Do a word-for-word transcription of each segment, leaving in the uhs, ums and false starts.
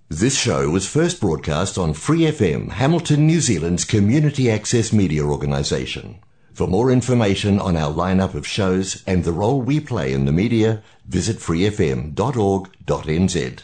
This show was first broadcast on Free F M, Hamilton, New Zealand's community access media organisation. For more information on our lineup of shows and the role we play in the media, visit free f m dot org dot n z.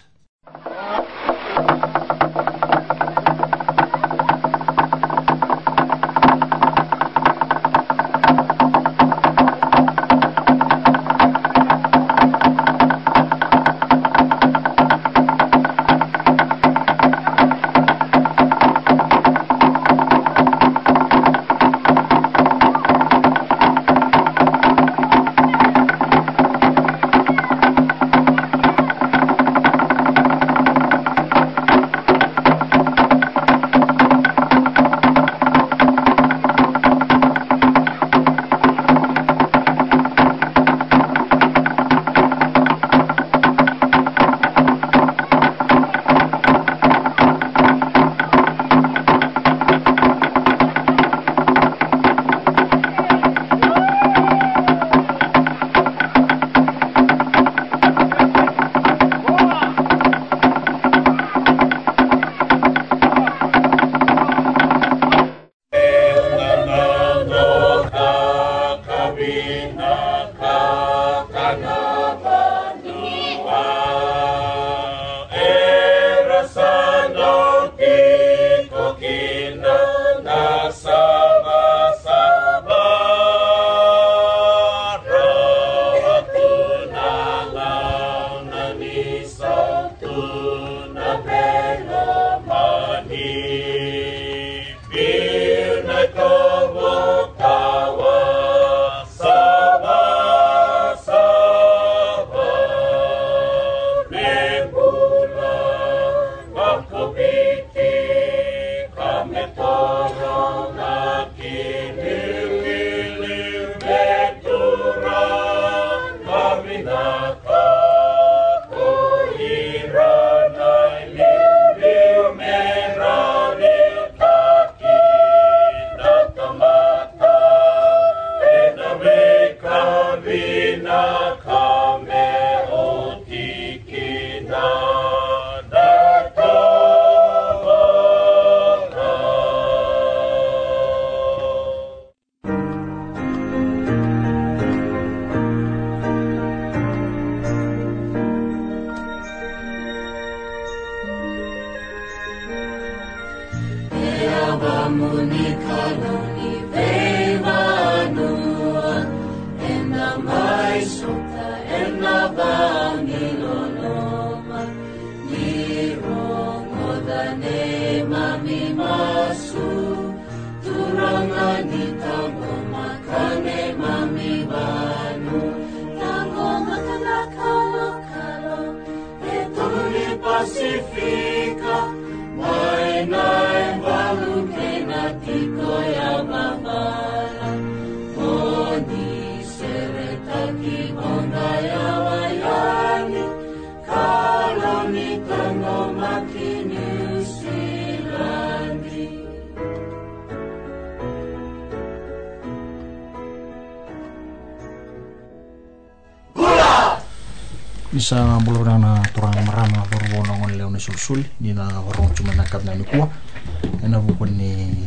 Isa bulurana turang marama borbono ngon leone sulsul ni na warong cuma nakap na nikua ena bukun ni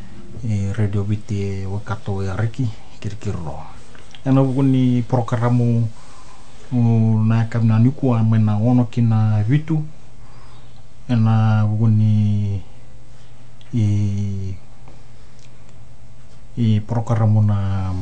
radio biti wakato ya reki kirkiro ena bukun ni programamu nakap na nikua mena ono kina vitu ena bukun ni i i programamu na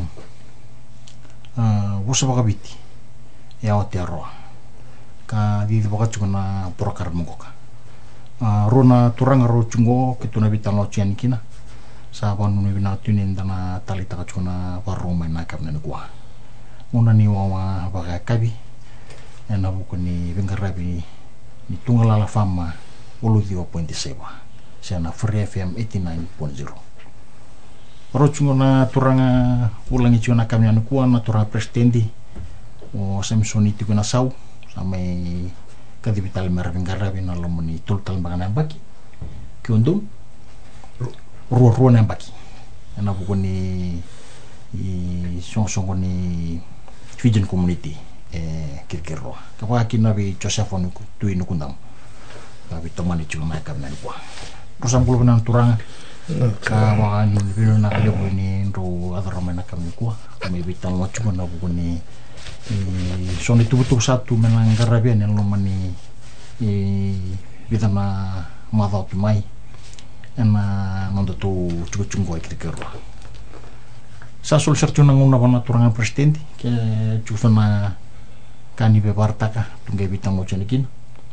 uh, wusabakabiti ya otiaroa ka di boka chuna prokar mukoka uh, rona turanga ro chungo kituna bitalo chian kina sa bon nu bina tunin dana talita ka chuna waroma na kapna kwa una ni wa baka kabi ena bukuni bengarabi ni tungala la fama zero point seven sana Free F M eighty-nine point zero ro chungo na turanga ulangi chuna kamya kwa na turanga presidenti o Samsoni tikuna sau sampai kadibital merabingarabi na lomoni tultal bangana baki kiundum ruo-ruo na baki ana bukuni i song-song ni Fijian community eh kirkiro kapwa kinabi Josephon tuinu kundam ka vitomani chulo mai ka men kwa rusam kulo nan turanga ka wa ni vino na kale ni ro adoro mena ka men kwa me vitam mo chulo na bu ni soni tu tu satu menang garabia ni lo mani e vitama mava pi mai ena mando tu chulo chungo ikri kero sa sul sertu nang una bana turanga presidente ke chulo na kani be bartaka tunge vitam mo chenikin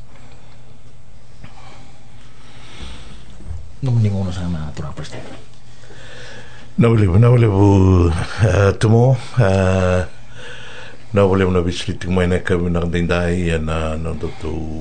no ninguno sana turanga presidente no le no le tomo na wale una visiti mai na ka na dindai na na to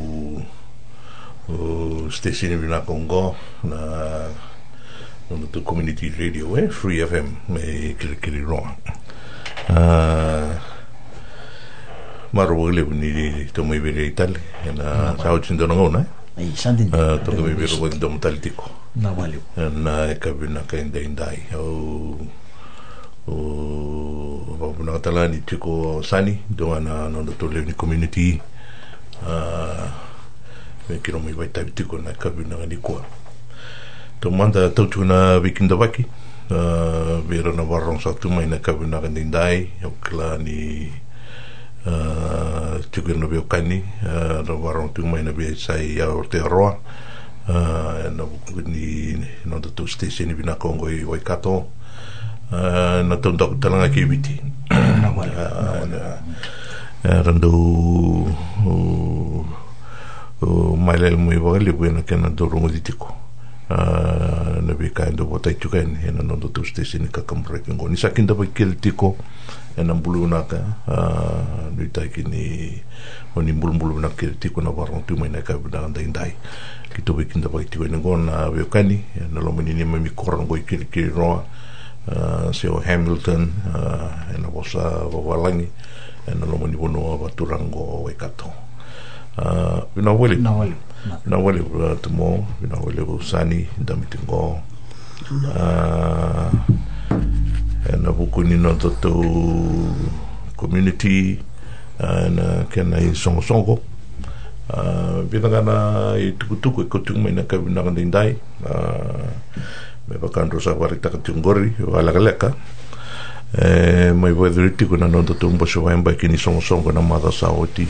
o station in Congo na no to community radio eh Free F M me kiri wrong ah maro wale ni to mai vere Italia na sao chindo ngona ai sandin ah to me vero con dom taltico na wale na ka na ka dindai o o na talani tiko sani do ana no to le ni community ah me kiro mai vai tiko na ka na ni ko to manda to tuna weekend vaki ah vera na warong sa tu mai na ka na ni dai o klani ah tiko no be kani ah ro warong tu mai na be sai ya orte roa ah no ni no to station ni na Congo i Waikato Uh, na tong dok talanga kibiti na wale rando o maile muy vale bueno que na do rongo ditiko na be ka ndo botai tuken ena no do station ka kamre ngo ni sakinda ba keltiko ena mbuluna ka ni tai kini oni mbulmbulu na keltiko na warong tu mai na ka bda ndai ndai kito be kinda ba tiko ngo na be kani na lo menini mi korango ikiri roa Uh, seo Hamilton uh, ena bosa wawalangi ena lo mani bono baturango Waikato uh, vina wale na wale vina wale uh, tumo vina wale usani ndamitingo uh, ena bukuni no toto community uh, ena kena i songo songo uh, vina gana i tukutuku i kotungu mai na ka vina gana indai uh, me bakandro sa warita ka tungori wala kaleka eh mai voidriti kuna no to tumbo so vai mba kini songo songo na mada sa oti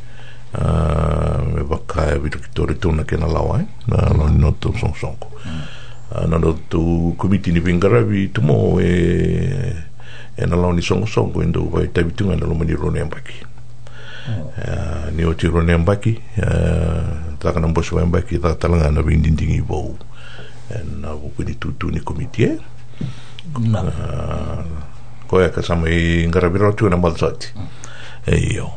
ah me baka vitori tuna kena lawa na no no to songo songo na no to komiti ni vingaravi tumo e e na launi songo songo ndo vai tabitunga na lo mani rone mbaki ah ni oti rone mbaki ah ta kana mbo so vai mbaki ta talanga na vindindingi bo en uh, buku ni tutu ni komiti eh na uh, ko ya ka sama i ngarabiro tu na malsati e yo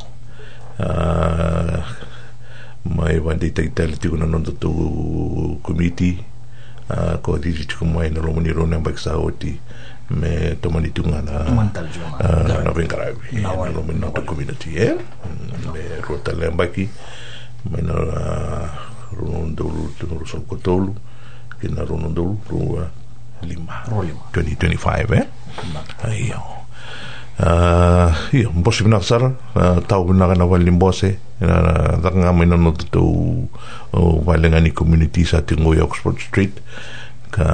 uh, mai vandi te te ti kuna no tu komiti uh, ko di ti ko mai no lo moni ro na baksa oti me to mani tu ngana na vengarabi na lo moni no community eh me rota lembaki me no ro ndo tu no so ko tolu kina rono do ro lima twenty twenty-five eh ayo ah io un po' si bina sara tau bina kana wali mbose na danga mai no to o wale ngani community sa tingo Oxford Street ka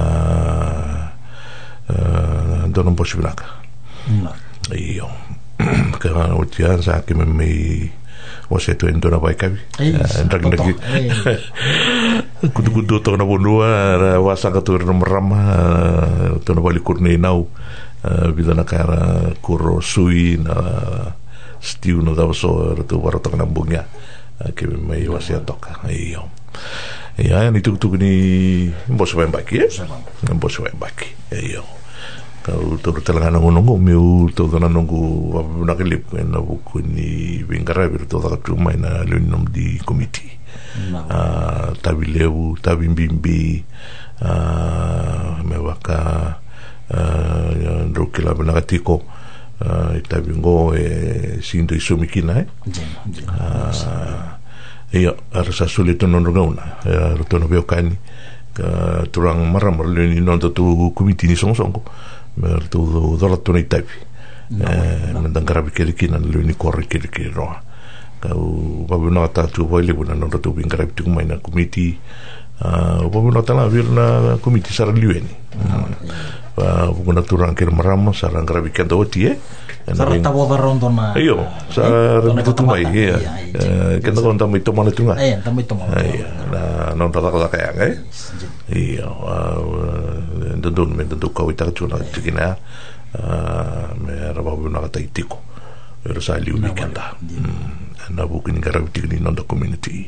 dono un po' si bina ka io ka o tia sa ke me me o se to endona vai kavi ndang ndang kudu kudu to na bonua wasa ka to no rama to no vali kurni nau vida na cara kuro sui na stiu no da so to varo to na bunga ke me wasa toka io ia ni tu tu ni mboso vai baki mboso vai baki io kau to telanga no no meu to na no na ke lip na buku ni vingarabi to da tu mai na lunum di committee ah tabi lewu tabi bimbi ah me waka ah ndo kila bana tiko ah tabi ngo e sindo isumikina eh ah ia arsa solito non rogona roto no beokani ka turang maramar ni non tu committee ni sonsongo mer tu dola tu nei tabi eh mandang karabi kiri kina lu ni korri kiri kiri roa kau babuna tatu voi le buna no to bingara tu mai na committee uh babuna tala vir na committee sar liweni va buna turang ker marama sarang gravi kendo ti e sar tavo da rondona io sar tu mai e kendo konta mai tomana tunga eh tamai tomana na non ta la kaya ngai io ndon men do ko ita tuna tikina me raba buna ta itiko era sa liu weekenda na bukin garavitik ni non da community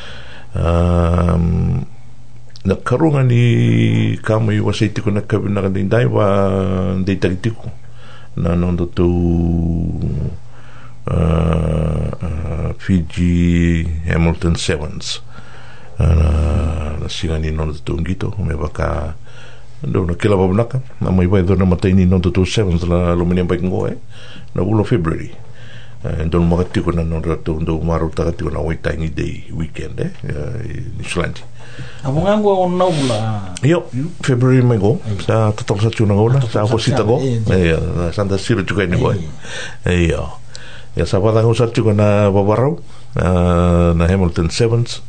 um na karunga ni kama i wasa itiko na kabina ka dindai wa deita itiko na non da tu uh, Fiji Hamilton Sevens uh, na singa ni non da tu ngito me baka ndo na kila babunaka na mai vai dona matai ni non da tu Sevens la lumine bai ngoe na ulo February ndo mo gatti ko na non rato ndo maru tagati ko na waitangi day weekend eh ni Islandi abunga ngo on naula yo February me go sa total sa tuna ngola sa ko sita go eh santa siro juga ni go eh yo ya sa pada ko sa tuna na babarau na Hamilton Sevens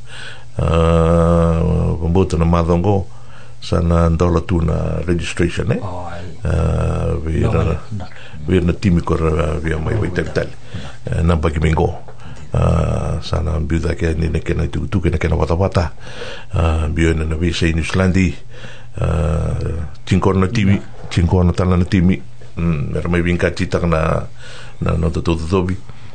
uh pembuat na madongo sana ndola tuna registration eh uh vira vira timi ko via mai vai tal na bagi minggu sana biuda ke ni ne kena tu tu kena kena wata wata bio na vi sei New Zealandi cincor na timi cincor na tala na timi mer mai vinka cita na na no to to dobi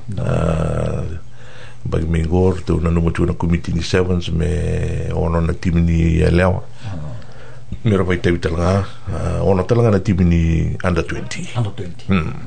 bagi minggu tu na no mo na committee ni Sevens me ono na timi ni lewa mero vai teu talanga ono talanga na timi ni under twenty under twenty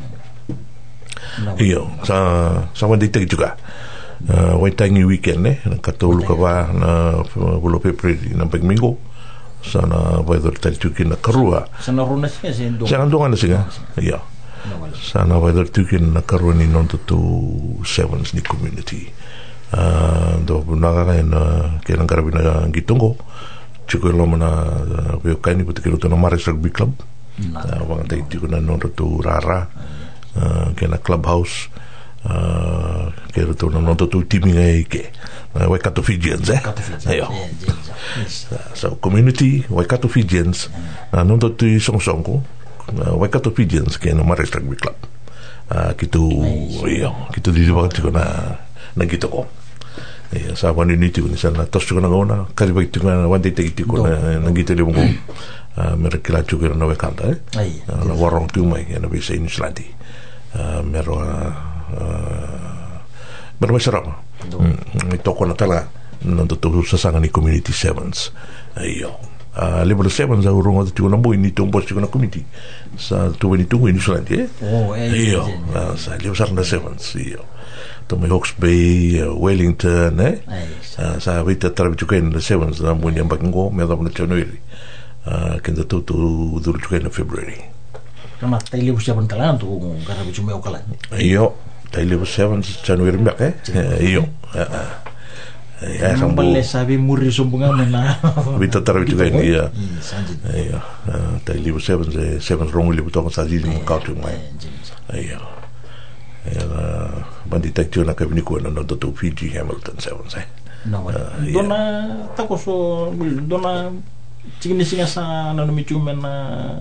iyo sa sa wandi tegi juga waitangi weekend eh katolu ka ba na bulo February na pag minggu sana vai dor tali tukin na karua sana runa singa sendo sana ndonga na singa iyo sana vai dor tukin na karua ni non to Sevens ni community do bunaga na kena karabina gitongo chuko lo mana veo kani putikiro to na Maris Rugby Club wang tai tiko na non to rara kena clubhouse kero to na non to timi ngai ke Waikato Fijians eh ayo so community Waikato Fijians non to tu song songko Waikato Fijians kena Maris Rugby Club kitu iyo kitu di ba tiko na na gitu ko ya sa wani ni tu ni sana tos ko na ngona kali ba tu na wande te tu ko na ngite le bongo mer kila tu ko na we kanta eh na warong tu mai na be sei ni Islandi mer mer ma sara ni to ko na tala na to tu sa sanga ni community Sevens ayo level Sevens a urunga tu na boy ni to boss ko na community sa tu ni tu ni Islandi eh oh ayo sa level sa Sevens iyo Tommy Hawks Bay, uh, Wellington, eh? Uh, sa vita trabi chukain na Sevens na muni ang bakingo, may adap na January. Uh, kenda to to duro chukain na February. Kama tayo libo siya pantalan to kung karabi chumeo kalan. Iyo, tayo libo Sevens January mbak eh? Iyo. Ang bale sabi muri sumbungan mo na. Vita trabi chukain iya. Iyo. Tayo libo Sevens, Sevens rongo libo to kung sa zili mong kautu mo. Iyo. Era bandita tio na kabini ko na no to Fiji Hamilton Sevens eh no uh, dona yeah. Tako so dona tigni singa sa na no michu men na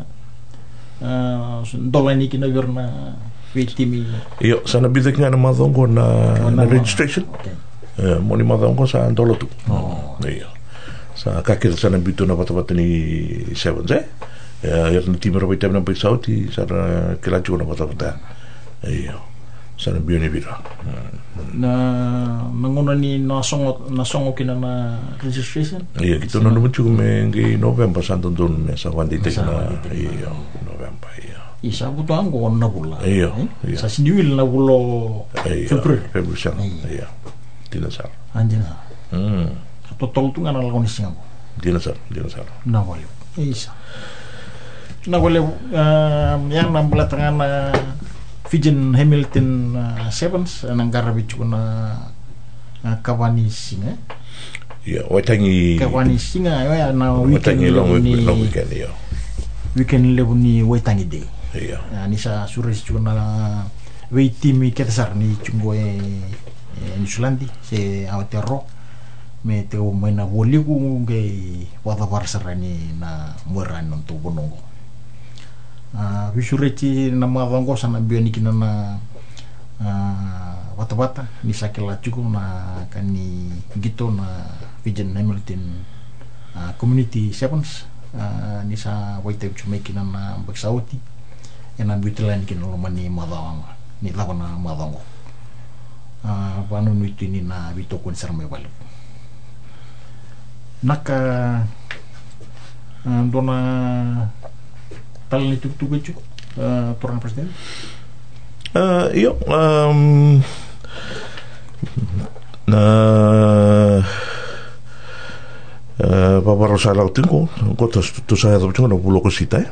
uh, dola ni kina verna vitimi io sana bidak nga na madongo na oh, na registration okay. uh, moni madongo sa dola tu oh io sa kakir sana bitu na patapata ni Sevens eh ya uh, na timero bitam na pisauti sa kila chu na patapata io sana bioni vira na mangona ni nasongo nasongo kina na registration iya kita no lucu me ngi November santo don me sa wandi te na iya November iya isa buto ango na bula iya sa siniwil na bulo February February sa iya dina sa anjina hmm totol tu ngana lagon singo dina sa dina sa na wale isa na wale yang nambla tangana Fijian Hamilton uh, Sevens nang garabi na uh, kawani singa ya waitangi kawani singa ya na weekend long ni long weekend ya weekend lebu ni waitangi day ya ni sa suris chuna weitimi ketasar ni chungoe New Zealandi se Aotearoa me te o mai na woligu ngai wadawarsarani na muerani non tu bonongo a visureti na mavango sana bionikina na wata-wata ni sakela cukup na kani gitu na Vision Hamilton community sevens ni sa waita chumekina na baksauti ena butilan kina lo mani madawanga ni lawana madango a panu nuiti ni na vito kun sarme walu naka dona talni tuk tuk cu torang presiden uh, iyo um, na uh, Papa Rosala tingo ko to to sa do tingo no bulo ko sita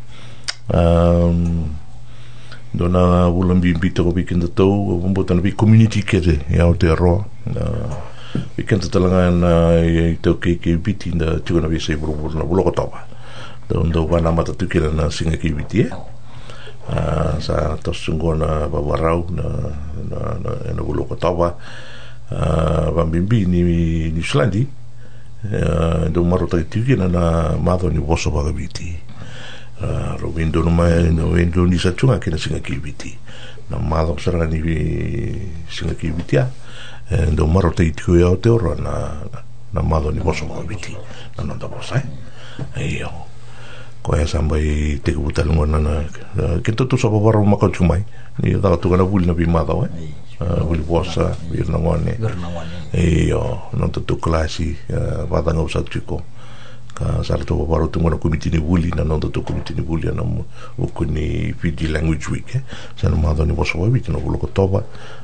um dona bulan bimbito ko bikin to bombotan bi community kede ya Aotearoa we kan te talanga na i tau ke ke biti na tūna vi se buru na buloko tawa don do wana mata tukira na singa ke biti ah sa to sungona babarau na na na buloko tawa ah bambimbi ni ni Slandi do marota tukira na mado ni boso ba biti ah ro vindo no mai no vindo ni sa tunga ke na singa ke biti na mado sara ni singa ke biti e do maro te itu ya te ora na na malo ni boso ko biti na non da bosa e io ko ya samba i te buta ngona na ke to to so baro ma ko chumai ni da tu kana bul na bi ma da e bul bosa bir na ngone e io non to to klasi va da ngosa chiko ka sarto baro tu ngona komiti ni buli na non to to komiti ni buli na mo ko ni Fiji language week sa na ma da ni boso ko biti no bulo ko toba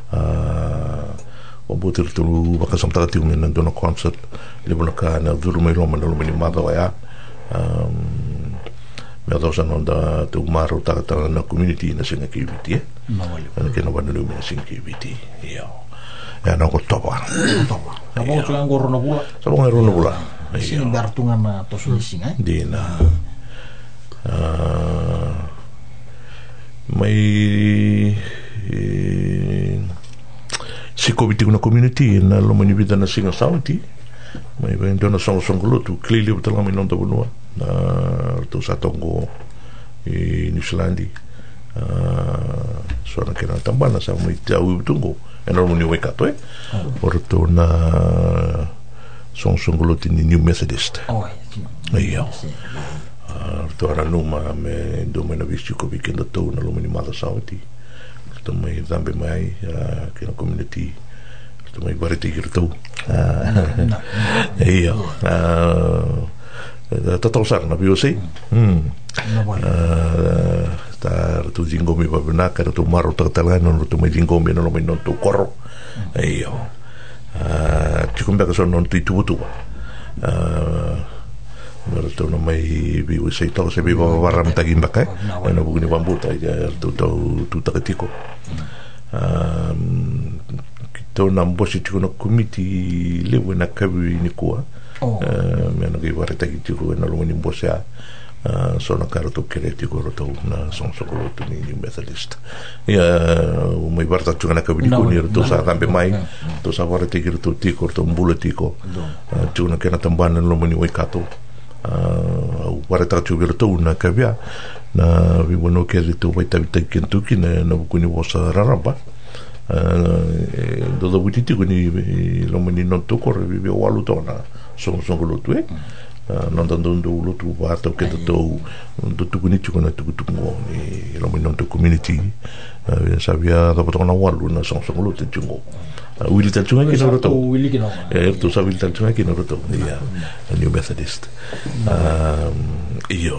o boter tu baka samtara tiu na dona concert le bona ka na duru mai roma na lumini mada ya um me dosa non da tu maro ta ta na community na singa ki biti no vale na ke no va no lumini singa ki biti ya ya na ko toba toba na mo tu angor no bula sa mo ngoro no bula sin bertunga na to singa di na mai si COVID na community na lo mani vida na singa sauti mai ben dona song song lutu clearly utala mi non to bunua na to sa tongo i New Zealandi so na kena tambana sa mai tau tungo e no mani weka to e por to na song song lutu ni New Methodist oh iya to ara numa me do me na vistu ko weekend to na lo mani mada sauti to mai zambe mai ke na community to mai barete girto eh io eh to sar na bio sei hm sta tu jingo mi babna ka to maro to talano no to mai jingo mi no mai non to corro eh io eh ti kumbe ka sono non tu tu tu eh Mara to no mai bi sei to se bi barra meta gimbaka no bugni bambuta ya to to tu takatiko um to na mbosi tiko no committee le wena kabi ni kwa me no gi barra takitiko na lo ni mbosi a sono caro to keretico roto na son solo to ni Methodist ya mai barta tu na kabi ni ko ni to sa tambe mai to sa barra takitiko tiko to mbuletiko tu na kana tambana lo mani wekato uh wara ta tu virtu na kavia na vi bueno che tu vai ta vita Kentucky na na kuni vosa raraba uh do do buti ti kuni lo meni non to corre vi o alutona son son lo tu e non dando do lo tu parto che to do tu kuni tu na tu tu mo ni lo meni non to community sabia do potona walu na son son lo tu ngo Willy Talchunga ki no roto Willy ki no eh tu sa Willy Talchunga ki no roto ya New Methodist um io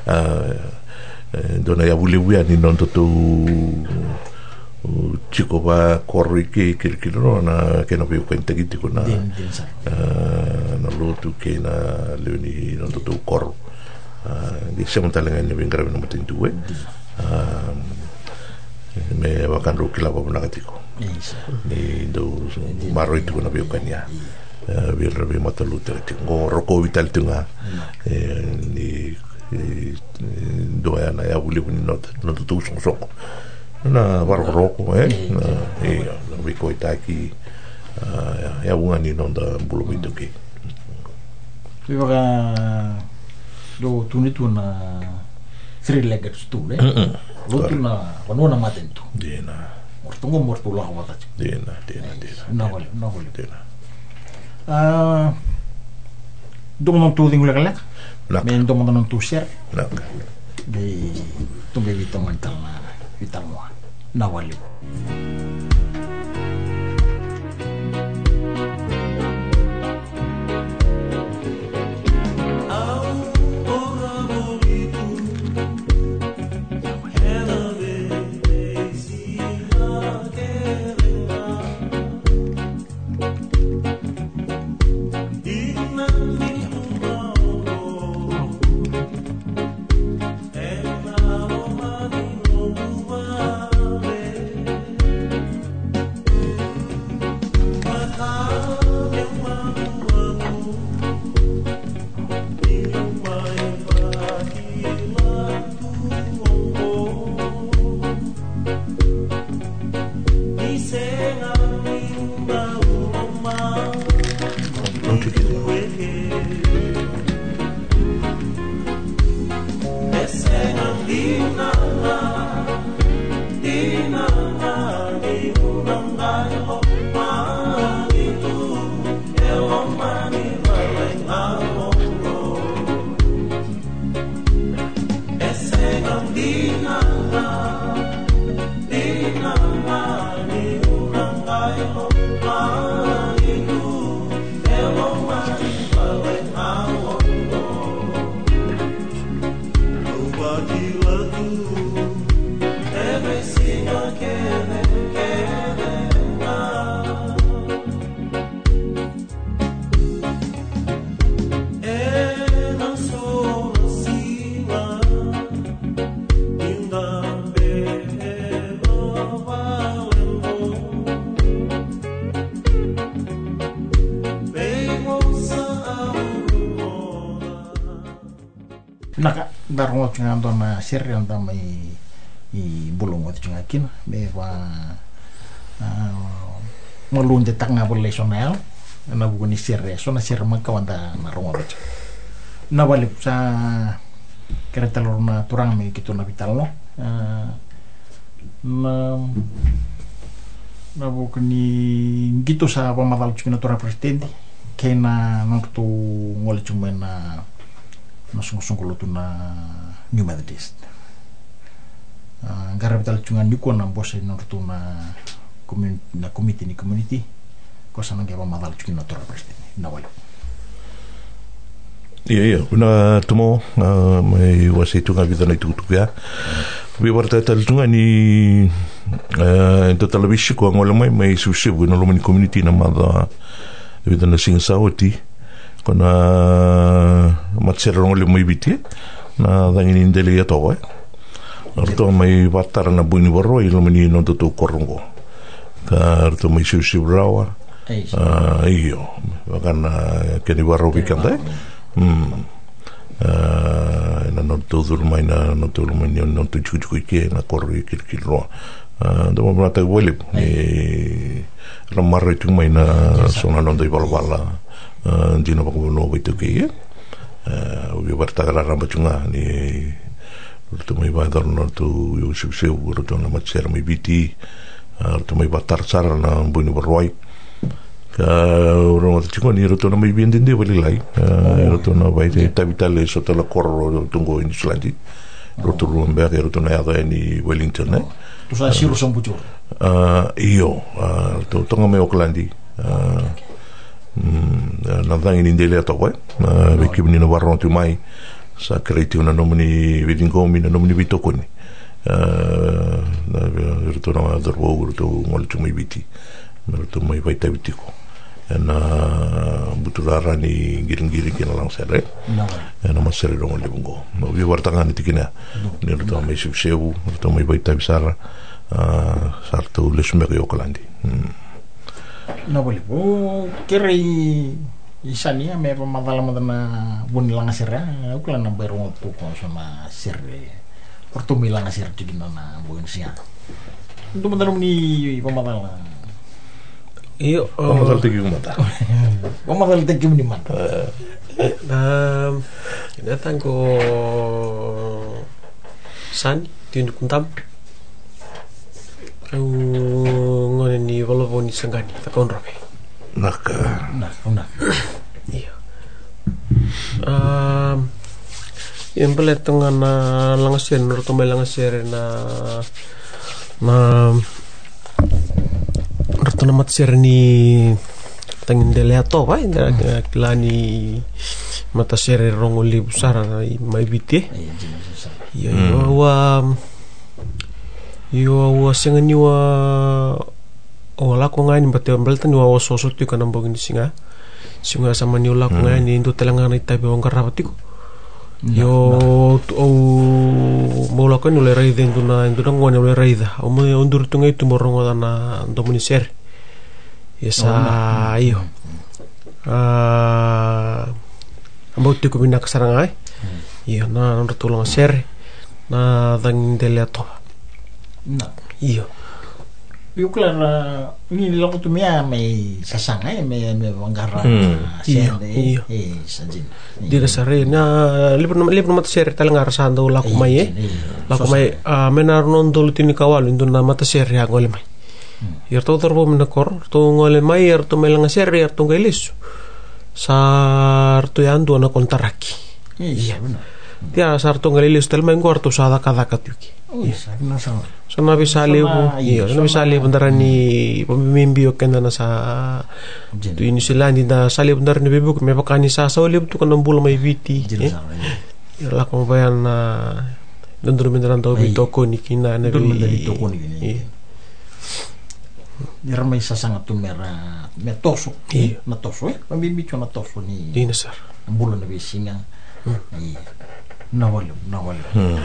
dona ya bule wia ni non to chico va corri che che che no na che no più quente che dico na na lo tu che na leoni non to corro di siamo talanga ne vengrave no matin due me va kan ro kila ba nakatiko ni do maro itu na biu kanya bir bi matalu te ngo roko vital tunga ni do ya na ya buli ni not not tu so so na bar roko eh e no vi ko itaki ya unga ni nonda bulu itu ki Viva do tu ni tu na three-legged stool eh lo tu na wanona matentu dina mortungo mortula wata dina dina dina na vale na vale dina ah dong non tu dingulek lek men dong non tu share nak de tu be vita mental na vital mo na vale Naka darmo cunga dona sirri anda mai i bulung wat cunga kin be wa malun de tanga bolle sonel na buguni sirri sona sirri ma kawanda na rongo wat na wali sa kereta lorna turang me kitu na vital no na na buguni gitu sa pamadal cunga turang presidente kena nontu ngol cunga na na sungguh-sungguh tu na New Methodist. Gara vital cungan yuko na bose na tu na community na committee ni community ko sana ke pamadal cungan na tora president na wala. Iya iya, una tomo mai wasi tunga vida na tutu ya. Bi warta tal tunga ni eh total bishi ko ngol mai mai susibu na lomani community na mada vida na sing sauti. Kona matsera ngole mai biti na dangin indeli ya towe arto mai batar na buni borro ilo meni no to korongo ka arto mai susi brawa ah iyo bakana ke ni barro bikanda mm ah na no to dur mai na no to mai no to chuchu ke na korri kil kilo ah do ma ta wole ni la marre tu mai na sona no dei balbala dino bako no bitu ke eh ubi bartagara ramba chunga ni urto mai badar no tu yo sukseu urto na matser mai biti urto mai batar sar na buni boroi ka uro chunga ni urto na mai bindinde bali lai urto na bai te tabitale sotto la corro tungo in Islandi urto rumbe ke urto na ya ni Wellington eh tu sa siru son bujur ah io to tonga me Oklandi na dangin indele to ko na bikibni no barron tu mai sa creati una nomini vidingomi na nomini bitokoni eh na ritorna dorbo urto molto mai biti molto mai vai tabitiko na buturara ni giring-giring kina lang sere na masere dong le bungo no vi wartangan tikina ni urto mai subsebu urto mai vai tabisara sarto lesmeri Oklandi no boleh oh kira isania me pamadala madana bunilang sirra ukla na berong tu ko sama sirre porto milang sir digina na buin sia itu madana ni pamadala Iyo. Pamadal tegi kumata. Pamadal tegi ni man. Na datang ko san tin kuntam. Ang ngone ni walovon ni sangani ta konrobe. Nak nak nak. Iyo. Um yang belet tengah na langasir nur tumai langasir na na ratu na matsir ni tangin deleato ba inda klani mata sere rongoli busara na mai biti ya yo wa yo wa sengan yo ola ko ngani bate beltan yo so so tu kana bogin singa singa sama ni ola ko ngani indu telangan ita be wong karabatiku yo o mola kan oleh raida induna induna ngone oleh raida o mo undur tunga itu morongo dana domuni ser yesa iyo ah ambau tiku bina kasarangai iyo na nonton tulang ser na dang deleato na iyo yo klara ni lo tu mea me sasanga me me wangara sende eh sajin dira sare na libro libro mata sere talangar sando la ko mai la ko mai menar non dol tini kawal indu na mata sere ya ngole mai yer to torbo menakor to ngole mai yer to melang sere yer to gelis sar to yandu na kontaraki iya benar dia sar to gelis tel mai ngor to sada kada katuki iya na sama sana bisa libu iya sana bisa libu ndarani pemimbio kena na sa tu ini silandi da salib ndarani bebuk me pakani sa sa libu tu kana bula mai viti ya la ko bayan na ndur mindaran to bitoko nikina na bi toko ni ni ramai sa sangat tu mera me toso na toso eh pemimbi na toso ni dina sar bula na bisinga iya na wala na wala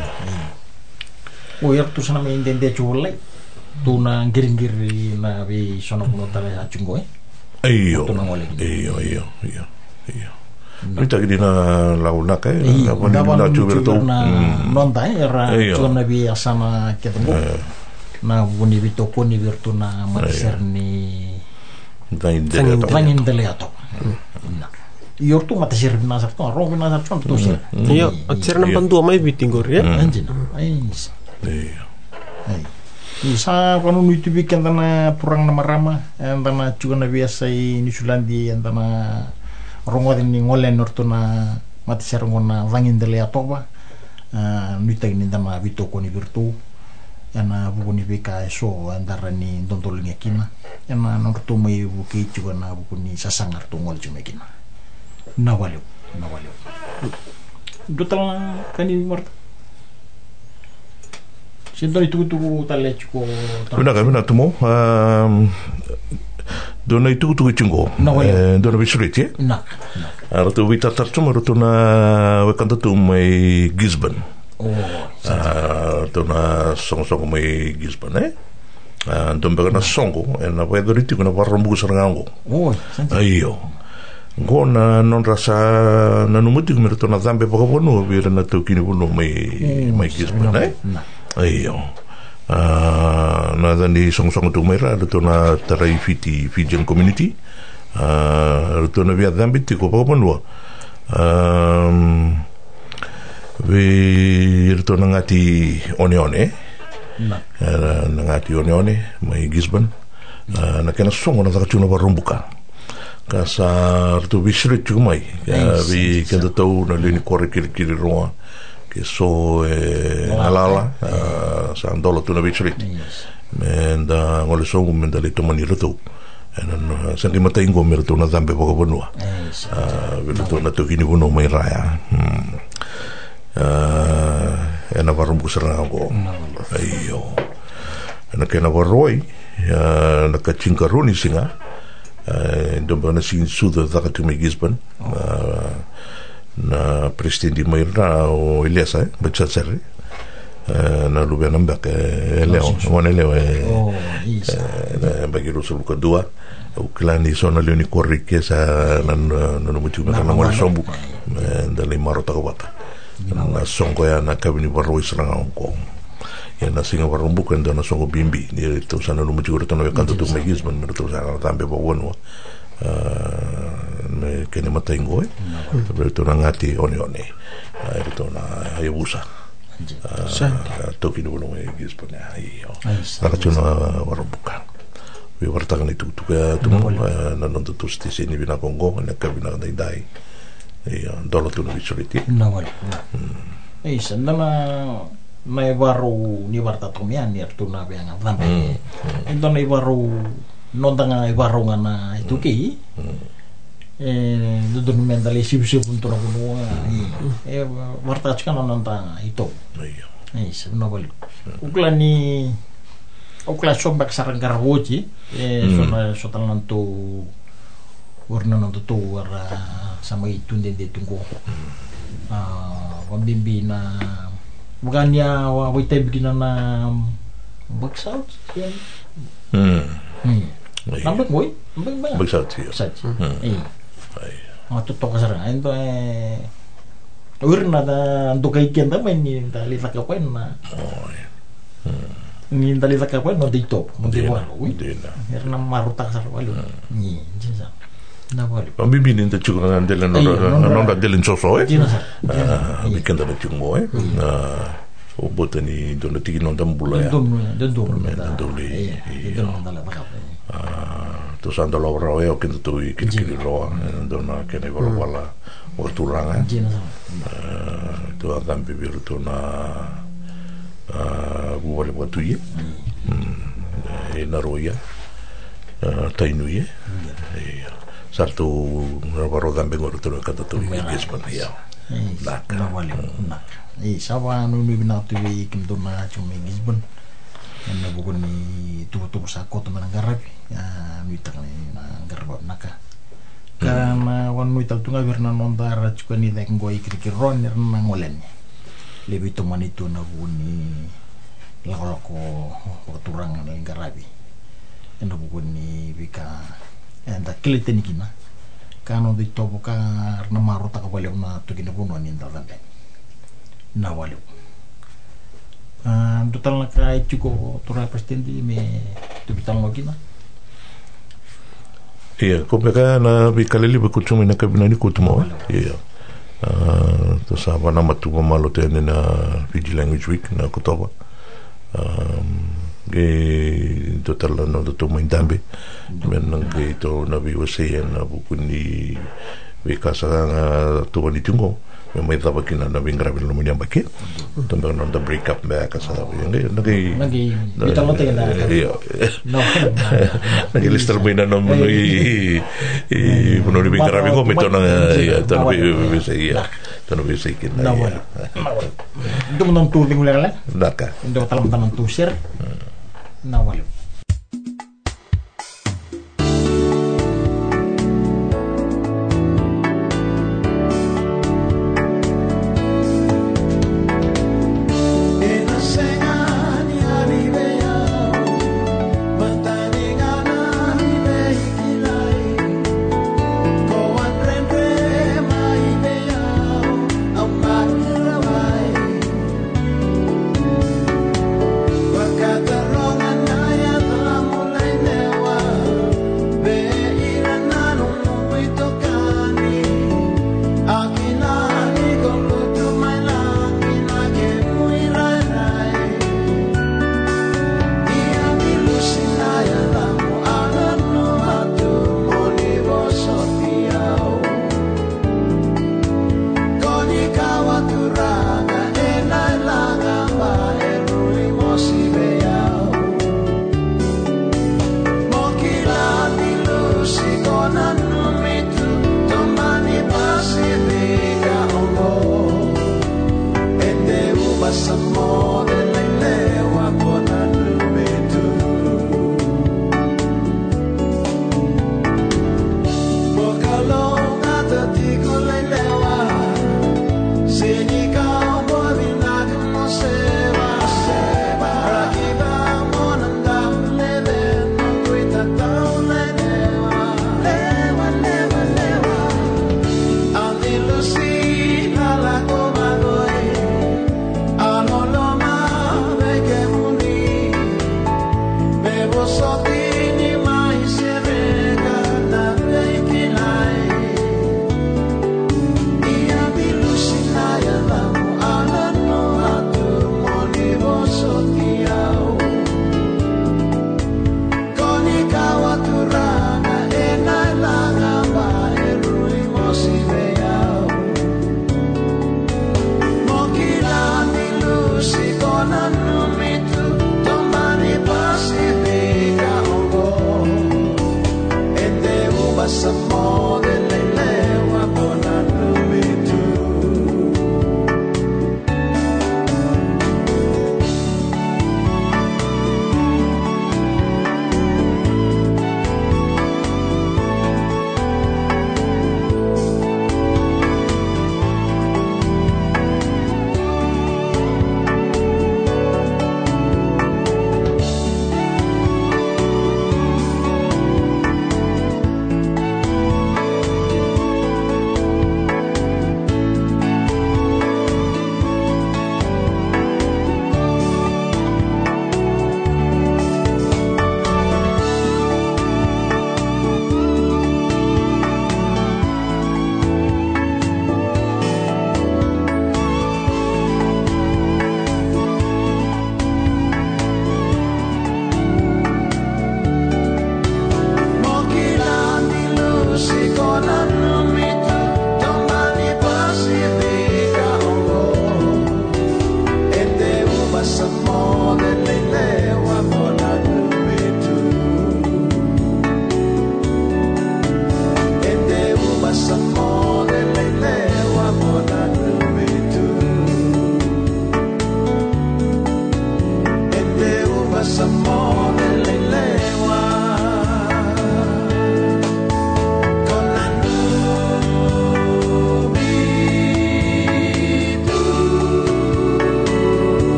o yer tu sana me intende chule tu na giring-giring na bi sono puno tale ha chungo eh iyo iyo iyo iyo iyo kita gini na launa kai apa ni na chuber tu non dai era chuna bi asana ketemu na buni bi toko ni virtu na matser ni dai tangin deleato na yor tu mata sir na sa to ro na sa chon tu sir iyo atser na bantu mai bitingor ya anjin ai iya ai isa panu nuitu bikin tanah purang nama rama tanah juga na biasa ini Sulandi tanah rongo ni ngolen nortuna mati serongona vangin dele atoba nuita ini tanah bitoko ni virtu yana buku ni bika so antara ni dontolinga kina yana nortu mai buki juga na buku ni sasangar tu ngol cuma kina nawaliu nawaliu dutal kani marta Sinto itu tu tale cuko. Benar kan benar tu mo. Dona itu tu cunggo. Dona bisulit ya. Nak. Artu vita tartu marutu na wakanta tu mai Gisborne. Oh. Dona song-song mai Gisborne eh. Antum bagana songo na wedo riti kuna warombu serangango. Oh. Ayo. Gona non rasa na numuti kumerto na zambe pakapono bira na tu kini puno mai mai Gisborne eh. Ayo, uh, na dani song-song tu mera, tu na tarai fiti Fijian community, uh, tu na via dambi ti ko pa panua, um, vi tu na ngati one-one, uh, na ngati one-one, mai Gisborne, uh, na kena song na takachuna barumbuka, kasa tu visulit juga mai, vi kena tahu na lini kore kiri-kiri roa. Che so e alala sa andolo tu na bisulit men da ngole so men da lito mani roto en senti mata ingo mer tu na zambe poco bonua ah velo tu na tu kini bono mai raya ah ena varum busara go ayo ena kena varoi na kachinka runi singa domba na sin suda da tu me Gisborne na presidente di Maira o Eliasa eh baca cari na lubia nambak leo wana leo eh bagi rusul kedua uklani sona leoni korike sa nan nan mutu na ngol sombu ndali marota kawata na songo ya na kabini baroi serang ko ia na singa warumbuka ndo na songo bimbi ni to sana no mujur to no kanto tu megisman no to sana tambe bo wono me kene matengo e pero to ngati oni oni ai to na ai busa to ki no no megisman ai yo na ka tuna warumbuka we warta ni tu tu tu na no to sti sini bina kongo na ka bina dai dai ia dolo tu no bisoliti na wala ei sandama mai baru ni warta tomian ni tu na beanga tambe ento nei baru nondanga i baru ngana itu ki eh do no mentali sibse punto na kuno e warta chikana nanta itu ei sabna wala uklani ukla sombak sarang karwoji e sona sotal nantu warna nantu tu warna sama itu ndende tunggu ah wambimbi na bukannya wa wite bikin na baksaut yan hmm nambek boy nambek baksaut ya saja eh oh tu to kasar ento eh urna da untuk kaiken ta men ni ta li takapen na oh ni ta li takapen no dito mo di wa ui erna maruta kasar walu ni jinsa na walu wambimbi ni ta chuko na delen no no da delen soso eh ah weekend da chumo eh o botani dona tiki non tambula ya dom dom dom doli dom dala baka ah to sando lo ro e o que tu i que que ro dona que ne golo wala o turanga ah to adam bibir to na ah bu wala tu ye e na roya tainuye e sarto ro dambe ngoro to ka to i que es ya na wala na eh sawa no ni binatu we kim dona chumi gisbon na bugon ni tu tu sa ko to mangarap ya mi tak ni na garba naka kana wan mu tal tunga berna nondar chuka ni lek ngoi kiri ron ni na ngolen lebi to manitu na buni la ko ko turang na garabi na bugon ni bika enda kilite ni kina kano di to buka na maruta ka wala na to kina buno ni ndalande na walu ah total na kai chuko tura presidente me tu bital no kina iya ko peka na bikaleli be kutsumi na kabina ni kutumo iya ah to saba na matu malo tene na Fiji language week na kutoba um ge total no to mo indambe men ge to na bi wase na bukuni be kasa na to ni tungo mai tava kina na vingra velo mo nyamba ke tambe no da break up back asa ngi ngi ngi bitalo te na no ngi listar bina no no i i no ni vingra vingo meto na ya tan bi se ya tan bi se kina no bueno dum non tu vingo la daka ndo talam talam tu share na wala Kata rongan naya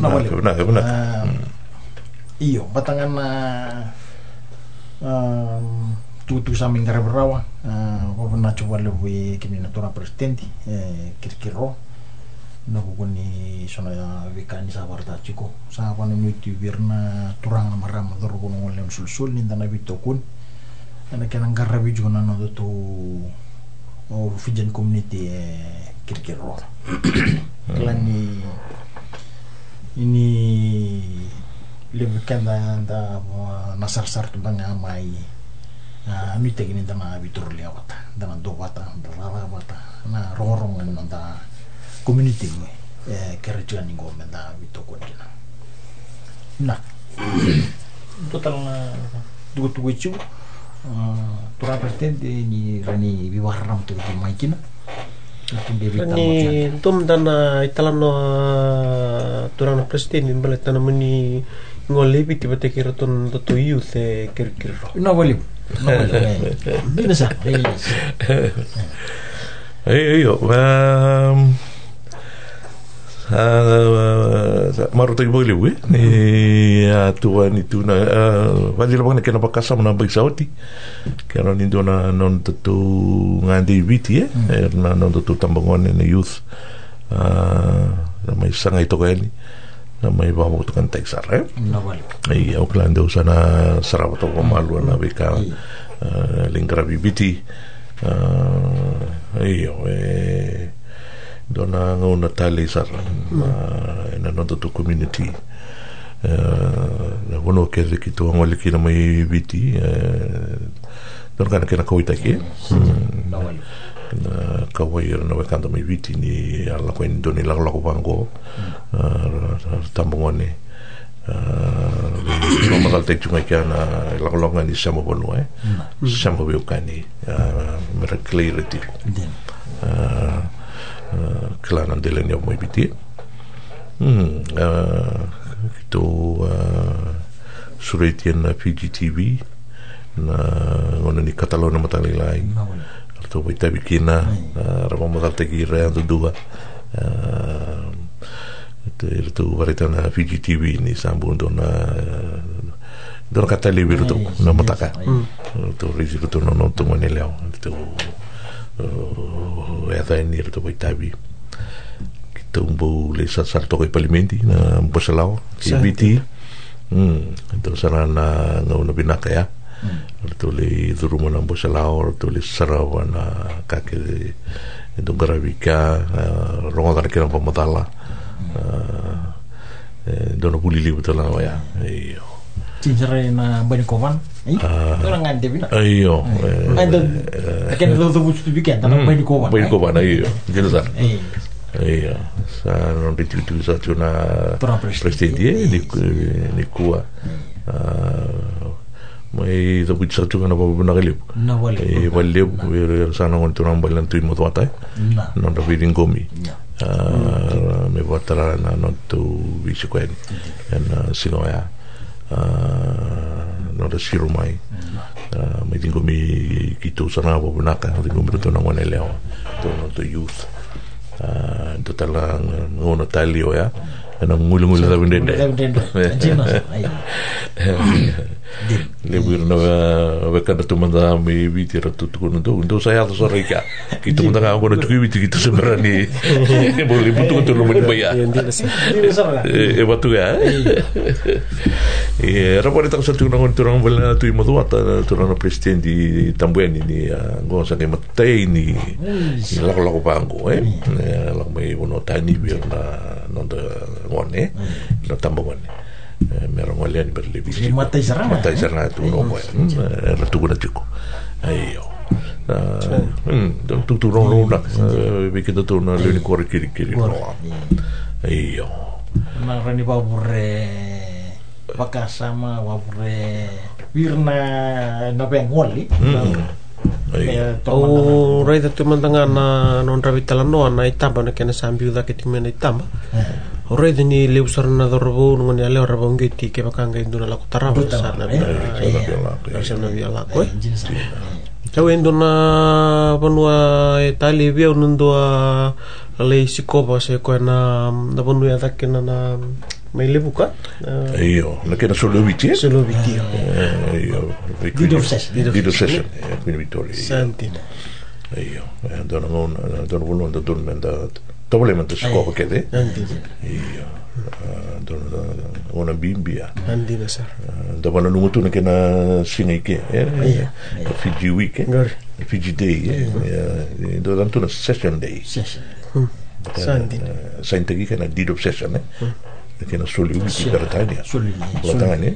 na wale na na iyo batangan na tu tu sa mingara berawa ko na chuwa lewe kini na tora presidenti kirkiro na ko ni sona vikani sa warta chiko sa ko ni muti virna turang maram dor ko ngol sul-sul ni dana bitokun ana kana ngarabi jona no to o Fijian community kirkiro klani ini lebih kanda da nasar sar tu banga mai anu tegini dana bitur liawata dana do wata dana wata na rorong nanda community ni eh kerja ni go menda bitokon kina na total na dua tu wicu tura presidente ni rani biwaram tu di mai kina ni tum dana italano turana presidente baletana meni ngole biti bate kiraton to youth kirkir na wali na wali bina sa eh yo um maru tai boleh we ni tua ni tu na vale la bang kena pakasa na bai sauti kena ni dona non tu ngandi biti eh na non tu tambangon ni youth na mai sanga itu kali na mai bawa tu kan Texas eh na wali ai Auckland usana sarap to malu na beka lingkara biti ai yo eh dona ngona tali sar na no to community na bono ke ki to ngol ki na mai biti don kana kena ko itaki na wali na kawai na wakanda mai biti ni ala ko indoni la la ko bango tambongone no magal te chunga kana la la ngani samo bono eh samo biukani mera clarity kelana delen yang mau biti hmm itu suretian Fiji T V na ngona ni Katalona matali lai atau kita bikina rama matal te kira tu dua itu itu varitana Fiji T V ni sambung dona dona katali biru tu na mataka tu risi tu no no tu manelao tu eh ada ini itu boitabi kita umbu lesa sarto ke palimenti na bosalao cbt hmm itu sarana ngau na binaka ya itu le duruma na bosalao itu le sarawana kake itu garavika ronga kana kira pamatala dono bulili betul ya iyo cincere na banikovan eh orang ngande bina ayo anda akan lo tu butuh bikin tanah banikovan banikovan ayo jelas iya sa non itu itu satu na presidente ni ni kuah mai tu butuh satu kan apa benar kelip na wale eh wale sana untuk orang balan tu imut watai non tapi ringomi me votara na non tu bisikuen dan sinoya no da siru mai mai tingo mi kito sana bo bunaka tingo mi to na ngone leo to no to youth to tala ngono talio ya na ngulu ngulu da bendende le buir no ve kada tu manda mi viti ratu tu no do saya to sore ka kito manda ka ngono tu viti kito sebenarnya boleh butuh tu no mbaya e batu ya e rapor itu satu orang orang bela tu imodu ata tu orang presiden di Tambueni ni ngo sa ke matei ni la la bango eh la mai uno tani bir na non da ngone na Tambueni merong walian berlebih mata isara mata isara tu no ko ratu guna tiko ayo hmm don tu tu ron ron bikin tu na le ko kiri kiri ayo na rani babure pakasama babure wirna na bengoli oh rai tu mantangan na non ravitalan no na itamba na kena sambiu da ketimena itamba rai ni leusar na dorbo ngoni ale orabo ngeti ke bakanga induna la kutara sana sana biala ko tau induna panua tali bia nundua le sikoba se ko na na panua takena na may lebu ka. Iyo, na kena Soloviti. Soloviti. Iyo. Deed of cession. Deed of cession. Queen Victoria. Santi. Iyo. Doon ang doon ang doon doon menda. Tobole menda scopo che de. Iyo. Doon una bimbia. Andi na sir. Dopo na lumuto na kena singa ke. Fiji week. Fiji day. Doon ang tuna session day. Session. Santi. Santi che na deed of cession. Che na Soloviti per Italia. Soloviti.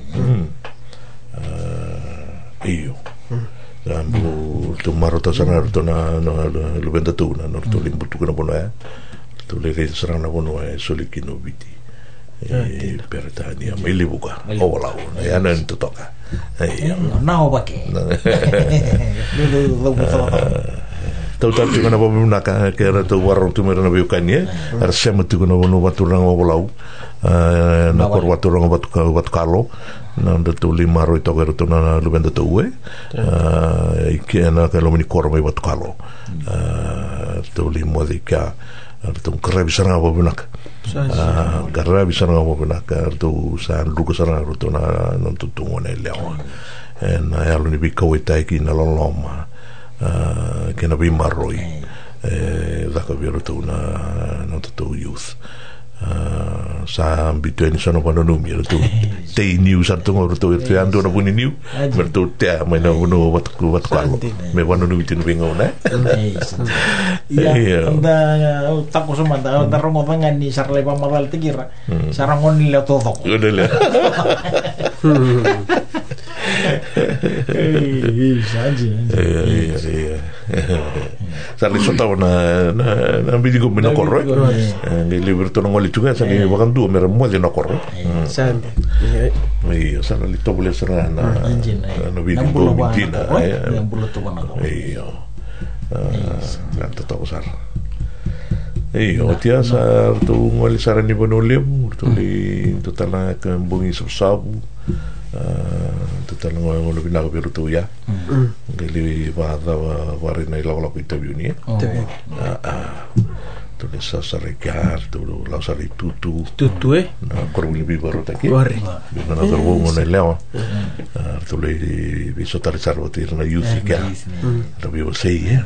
Iyo. Ambo tu marota sana tu na na lubenda tu na no tu limbutu na bono eh tu le re sana na bono eh solikino viti e per Tania mai libuka o wala o ya na tu toka eh na o bake tau tau tu na bono na ka ke ra tu warong tu mera na biukani ar sema tu na bono watu na wala na kor watu na watu watu kalo na tu lima roi toga tu na lubenda tu e ke na ka lo mini kor mai watu kalo tu lima dika tu krabi sana bo bunak krabi sana bo bunak tu san lugo sana tu na non tu tu ngone leo na ya lo ni bi ko tai ki na lo loma ke na bi maroi e da ka bi tu na non tu youth sa ambito ni sono pano numi tu te niu santo ngor tu tu ando na buni niu mertu te mai na uno wat ku wat ku me wano numi tin bingo na iya anda tako sumanda anda rongo bangan ni sarle pamadal tikira sarangon ni le todo udah le eh saji iya iya sarle sota na na ambito ko mino korro ngi liberto no ngoli juga sani wakan dua merah mo de no korro Santi. Iya, sana li tobole sana na na vidi ko bitina yang bulu tu bana iya na to to sar iya otia sar tu ngoli sara ni bonolem tu li totala ka bungi sabu totala ngolo bina ko biru tu ya ngeli va da va rena ila la ko interview ni ah tu le sa sarikar tu la sari tutu tutu eh na koruli bi baro taki Bari. na na dorbo mo na leo tu le bi sotare sarvoti na yusika tu bi sei eh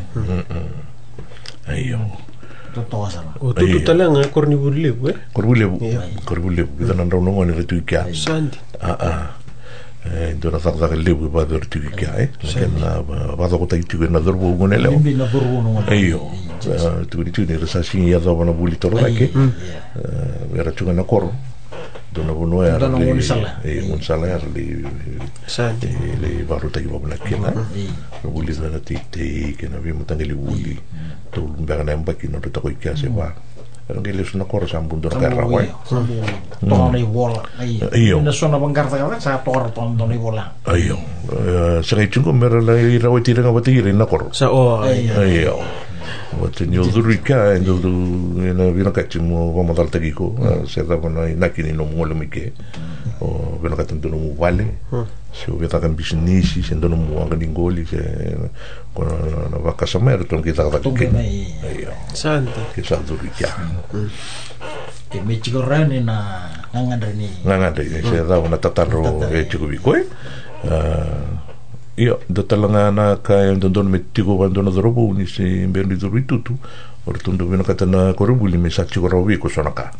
ayo to sana o tutu talang korni burle eh korule korule bi na ndo no ngone tu ka Santi. ah ah eh dona tarda che lebu ba der tu ka eh na ba do ko tai tu na dorbo mo na leo bi na burwo no ayo tu ni tu ni rasa sin ya do na buli toro ke era tu na kor do na bono era e un salar li Santi. le varuta i bobna ke na no buli na ti te ke na vi mutangeli buli tu mbera na mbaki no to ko ke se ba era ke le suna kor sam bundur ka ra wai to ni vola ai na sona bangarta ka sa tor ton ni vola ayo se ngai tungo mera la i rawai tira nga bati na kor Sa o ayo Wata nyo dhurika endo du na vina kati mo vamo dal tagiko se da bona nakini no mo le ke o vina kati ndo mo vale se o veta kan business se ndo mo anga dingoli se ko na vaka samer ton ki ta da ke ayo Santi. ke sa dhurika ke me chico rani na ngangan reni ngangan se da bona tataro e chiku biko e Io, da talanga na ka ndo don metiko quando na drobo ni se imbendi do ritutu or tondo vena katana korubuli me sa chiko rawi ko sonaka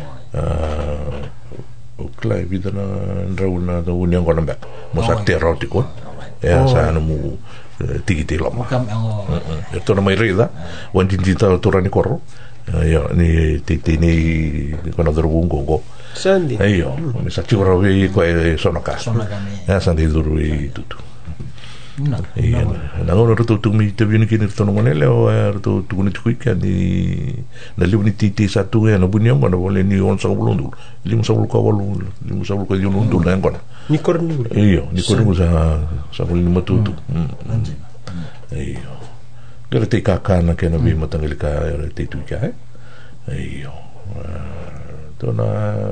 ah o klai vida na rauna da union ko namba mo sa te rotiko e sa no mu tiki te lama kam ngo e to na mai reda wan tin tin to rani korro io ni te te ni ko na drobo ngo Santi. io me sa chiko rawi ko sonaka sonaka me e sa di do ritutu na iya na ngono to tu mi te viene che ne tono monele o to tu ne tu che di da li uniti ti sa tu e na bunyo ma vole ni on sa bulundu li mo sa bulu ko walu li mo sa bulu ko di on ndu na ngona Ni korni burle. iyo ni ko mo sa sa bulu ni matutu iyo gere te ka kana che na vi matangeli ka te tu ka iyo to na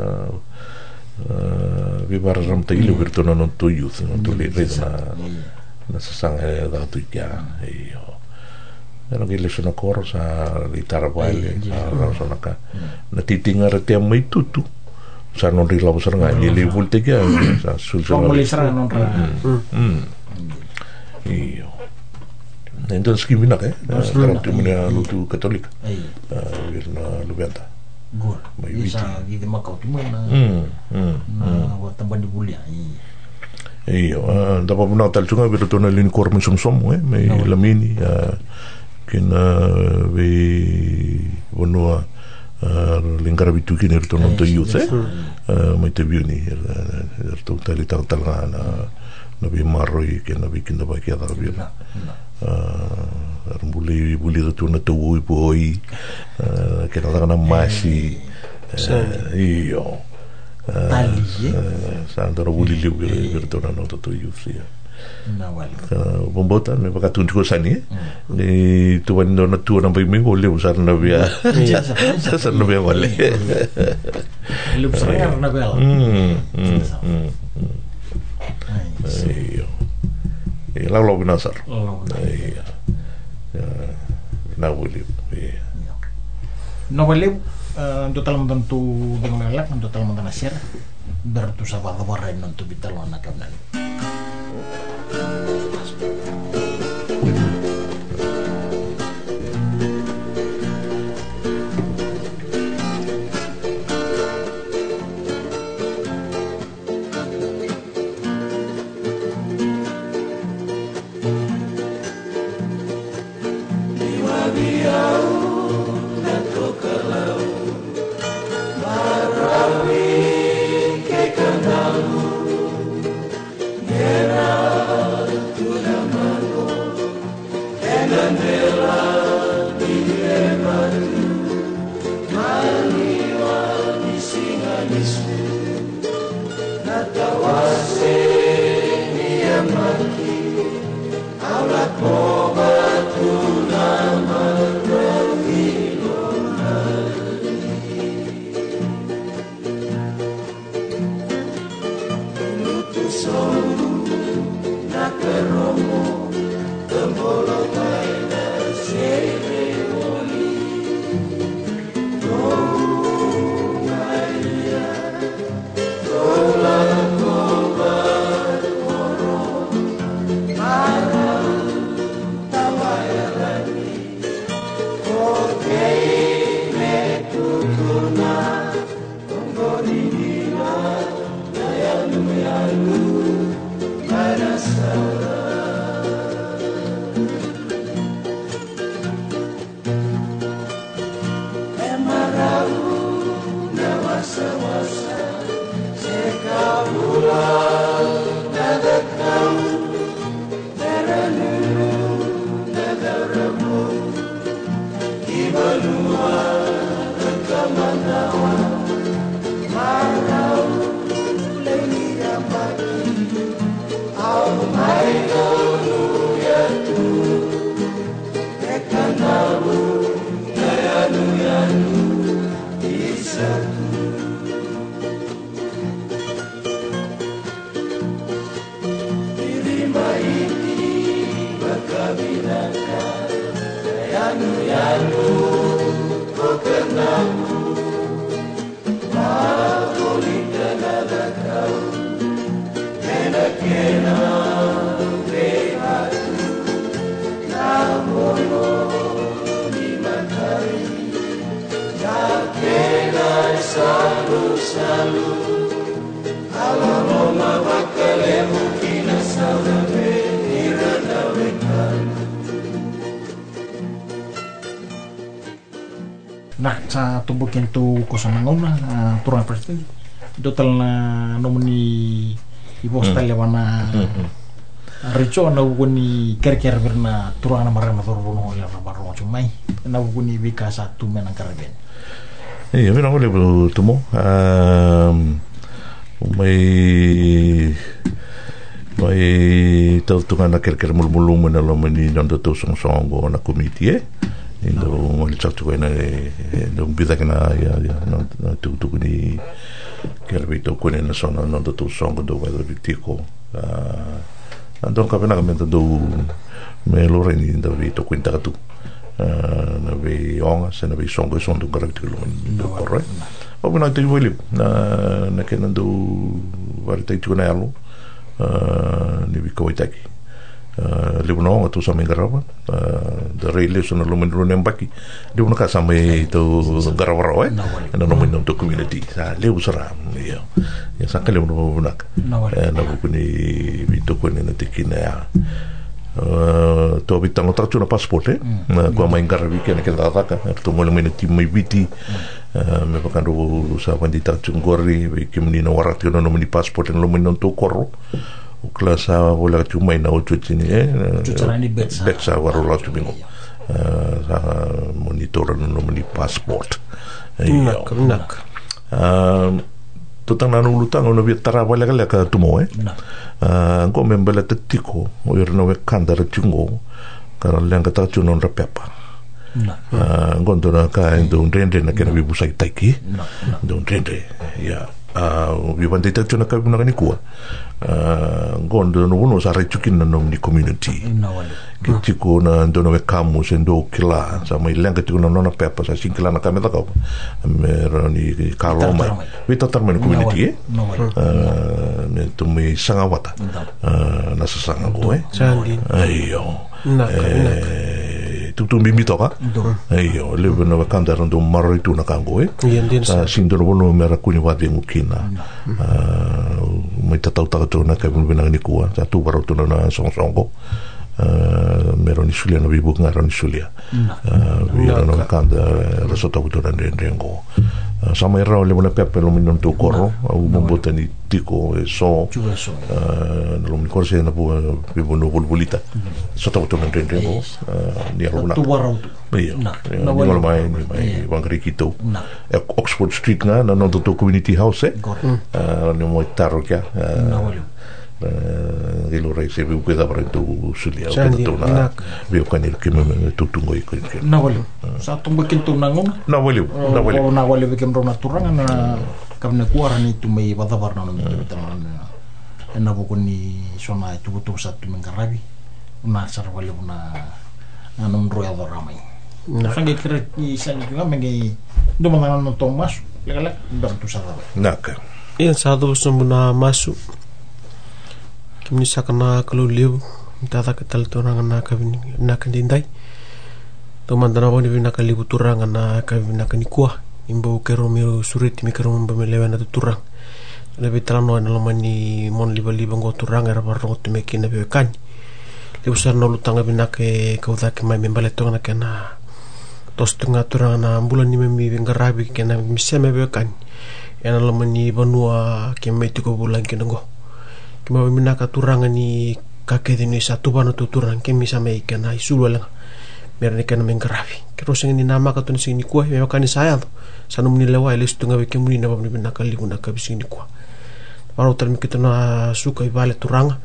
vi bar ram te ilu virtona non to youth non to le na na sasanga da tu ya io era che le sono corsa di tarabale sa sono ka na titinga re te mai tutu sa non ri lawa seranga li li volte ke sa sul sul Pong muli serang non ra. Iyo. Então skimina ke sekarang tu mana lutu katolik Ai. Virna Lubianta Gor. Mai Bisa di makau tu mana. Hmm. Na wa tambah di bulia. Iyo, dapat pun tal chunga bir tona lin kormen som som eh mai lamini kena we bonua lingkar bitu kini er tona to youth eh mai te biuni er to tali tal tal na na bi maroi ke na bi kinda ba kia dar bi er buli buli to na to ui poi ke na na masi iyo Tali sa andara buli liu bir tona no to youth ya na wal. Bombota me baka tunjuk sani ni tuan do na tu na bai minggu le usar na bia sa na bia wale Lu serang na bel. hmm iyo e la lo binasar iya na buli No wale total mententu dengan lelak total mententu nasir bertu sabah warai non tu bital anak kanan. Nah, sa tubuh kentu kosong ngomna turun pasti total na nomini ibu hostel lewana rico na uguni ker-ker berna turun na marana turun ya baru cumai na uguni bika satu menang karben. Iya, mina boleh bertemu. Mai mai tau tungan na ker-ker mulu-mulu menalo meni nando tu song-song go na komiti eh. Indo ngoli cak tu na indo bisa kena ya ya no tu tu ni kerbi to kone na sona no tu song do wa do tiko ah ando ka pena kamenta do me lo reni indo vi to kwenta tu na vi onga se na vi song go son do karakter lo do corre o mina te wili na na ke nandu wari te tu na alu ni vi ko itaki le no tu sa mengarawa the relation lo men ro nembaki de una casa me to garawaro eh na no men to community sa le usara ya ya sa kale no na na ku ni vi to ko ni te kina Uh, to bitang tratu na passport eh na ko mai ngarawi ke na ke daka to mo me ti mai biti me pakando sa bandita tungori we kimni no warati no no passport no me non to korro o klasa vola tu mai na o tutini eh betsa waro la tu bingo sa monitor no no passport nak nak tutang na nulutang no bi tara wala kala ka tumo eh ah ko membela tetiko o irno we kandar tungo kana lenga ta tuno na pepa ah gondo na ka ndo ndende na kena bi busai taiki ndo ndende ya ah bi bande ta tuno ka buna ni kuwa ah gondo no uno sa rechukin na no ni community kitiko na ndo no we kamu sendo kila sa mai lenga tuno na pepa sa singkila na kamera ka meroni kaloma vita tarmen community eh ne to me sanga wata na sa sanga ko eh ayo eh tu tu mi mitoka ayo le no kanda ndo maro tu na kango eh sa sindo no mera kuni wa de mukina me tata tata tu na ka bina ni kuwa sa tu baro tu na song songo meroni sulia no bibu ngaroni sulia vira no kanda rasota tu na rengo sama era le bona pepe lo minon tu corro au bombota ni tiko e so no mi corse na bu bibu no volvolita sota tu na rengo ni aro na tu waro ni no mai ni mai bangri kito Oxford Street na no to community house eh no mo tarro kya e lo rei se viu que da para tu sulia o que tu na viu que que me tu tu ngoi que na vale sa tu bekin tu nangon na vale na vale na vale bekin rona turanga na kamne kuara ni tu mei bada varna no tu na na buku ni sona tu tu sa tu mengarabi una sar vale una na non roya do ramai na fange kre ni sa ni nga mengi do mangan no Thomas legal do tu sa na ka in sa do sumuna masu kimni sakana kalau liu data ketal turang na kabin na kandindai to mandana boni bina kali turang na kabin na kani kuah imbo kero miro surit mi kero mbe melewa na turang lebih terano na lomani mon liba liba ngo turang era barro to meki na be kan le usar no lutanga bina ke kauda ke mai membale to na kana tos tunga turang na bulan ni memi ngarabi ke na miseme be kan ena lomani banua ke meti ko bulan ke ngo kima minaka turanga ni kakedi ni satu bana tu turang ke misa mai kana isulu lang merni kana mengarafi kero sing ni nama ka tun sing ni kuah me makani saya to sanu mni lewa ile stunga be kemuni na babni minaka liguna ka bising ni kuah paro termi kituna suka ibale turanga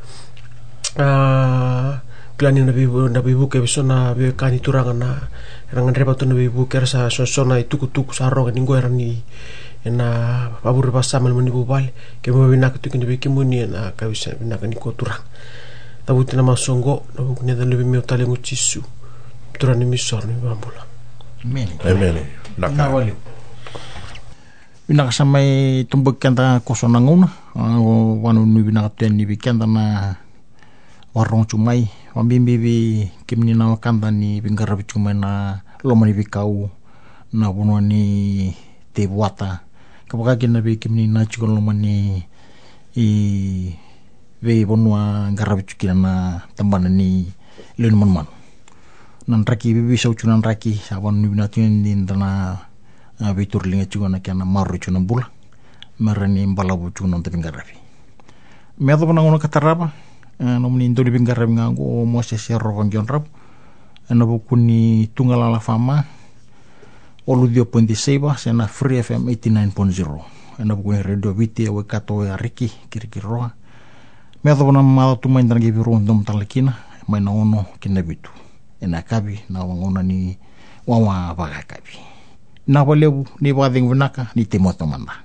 ah klani na bibu na bibu ke bisona be kani turanga na rangan repa tu na bibu kersa sosona itu kutuk sarong ni ngoi rani ena babur pasama mani bubal ke mo bina ka tu kini be kemuni na ka bisa bina ka ni ko turang tabuti na masongo na buknya dan lebih meu tale ngucisu turani misor ni bambula men amen na wali bina ka samai tumbuk kanta kosonanguna wanu ni bina ka ten ni bikanta na warong cumai wambimbi bi kimni na kanta ni bingarabi cumai na lomani bikau na bono ni te wata kapaka kina be kimni na chikon lomani i ve bonua ngarabi chukina na tambana ni len monman nan raki bibi sau chunan raki saban ni binatin din dana bitur linga chukona kana maru chunan bula marani mbalabu chunan te ngarabi medo bana ngono kataraba nomni ndoli ngarabi ngango mo se se ro ngon rap ana bukuni tungala la fama Oludio Ponti Seba sena Free F M eighty-nine point zero ena buku radio viti we kato ya riki kirikiri roa me to na mal tu main tangi biru ndom talekina mai na ono kina bitu ena kabi na wangona ni wawa baga kabi na walebu ni wading bunaka ni timoto manda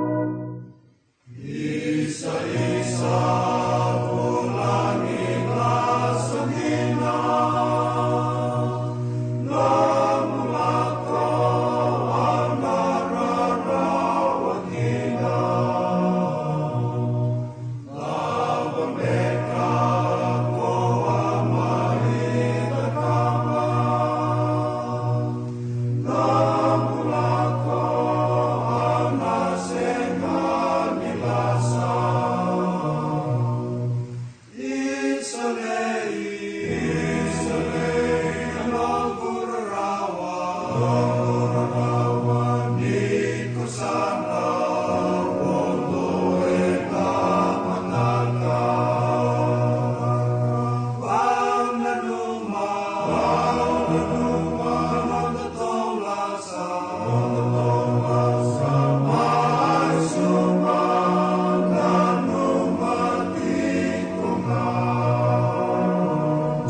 Isa Isa ulangi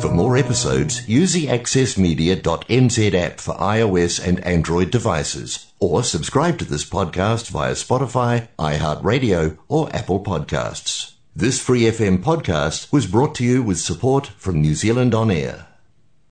For more episodes, use the access media dot n z app for iOS and Android devices, or subscribe to this podcast via Spotify, iHeartRadio, or Apple Podcasts. This Free F M podcast was brought to you with support from New Zealand On Air.